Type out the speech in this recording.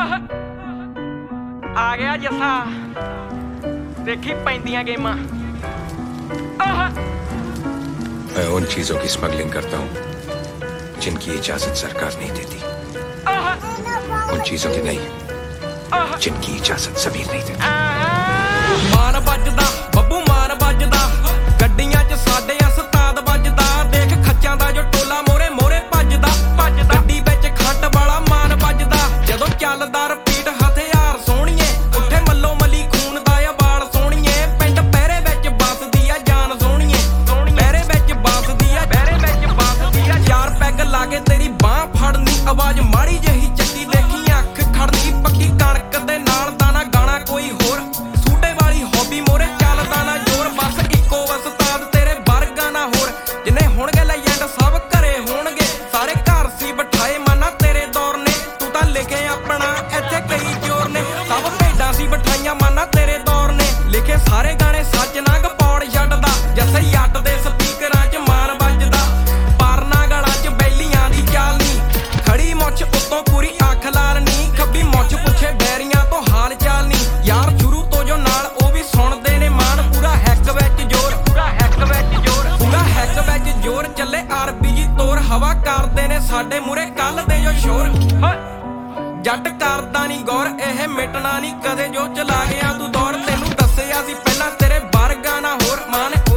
आ गया जस्सा देखी पैंदियां गेमां। मैं उन चीजों की स्मगलिंग करता हूँ जिनकी इजाजत सरकार नहीं देती, उन चीजों की नहीं जिनकी इजाजत जमीर नहीं देती। मान बजदा बब्बू मान बजदा गड्डियां च साडे उस्ताद बजदा देख खच्चां दा जो टोला मोरे मोरे भजदा गड्डी विच खंड वाला मान बजदा जदों चलदा रपीट हथियार सोहणीए उठे मल्लो मली खून दा बाल सोहणीए पिंड पैरे विच बसदी आ जान सोहणीए पैरे विच बसदी आ चार पैग लागे तेरी बांह फड़नी आवाज माड़ी जही चट्टी देखी अख खड़नी पक्की कणक दे नाल दाना गाना कोई होर सूटे वाली हॉबी मोरे चलदा ना जोर बस इक्को उस्ताद तेरे वर्गा ना होर जिन्ने होणगे लेजेंड सब घरे होणगे सारे घर सी बिठाए माना तेरे दौर ने तू तां लिखे अपना इत्थे कई चोर ने सब भेडां सी बिठाईयां माना तेरे दौर ने लिखे सारे गाने सच ना गपौड़ छड्डदा जैसे जट दे स्पीकरां च मान बजदा पारना गलां च बैलियां दी चालनी खड़ी मुੱਛ उत्तों पूरी अख लालनी खब्बी मुੱਛ पुछे बैरियां तो हाल चालनी यार शुरू तो जो नाल ओ भी सुणदे ने मान पूरा हैक विच जोर ਚੱਲੇ ਆਰਪੀਜੀ ਤੋਰ ਹਵਾ ਕਰਦੇ ਨੇ ਸਾਡੇ ਮੂਰੇ ਕੱਲ ਦੇ ਜੋ ਸ਼ੋਰ ਜੱਟ ਕਰਦਾ ਨਹੀਂ ਗੌਰ ਇਹ ਮਿਟਣਾ ਨਹੀਂ ਕਦੇ ਜੋ ਚਲਾ ਗਿਆ ਤੂੰ ਦੌਰ ਤੈਨੂੰ ਦੱਸਿਆ ਸੀ ਪਹਿਲਾਂ ਤੇਰੇ ਵਰਗਾ ਨਾ ਹੋਰ ਮਾਨ